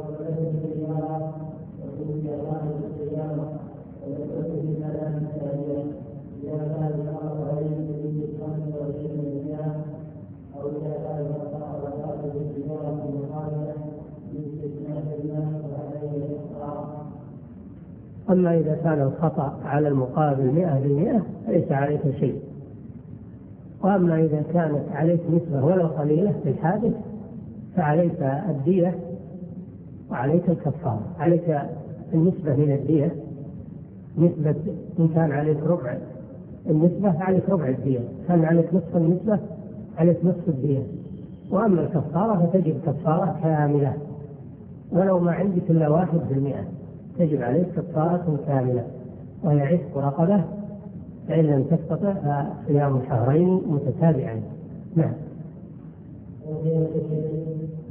أما إذا كان الخطأ على المقابل 100% ليس عليك شيء. وأما إذا كانت عليك نسبة ولو قليلة في الحادث فعليك الدية وعليك الكفارة. عليك النسبة من الدية، نسبة إن كان عليك ربع النسبة عليك ربع الدية، كان عليك نصف النسبة عليك نصف الدية. وأما الكفارة فتجب كفارة كاملة، ولو ما عندك إلا 1% تجب عليك كفارة كاملة، وهي عتق رقبة، فإن لم تستطع فصيام شهرين متتابعين. نعم.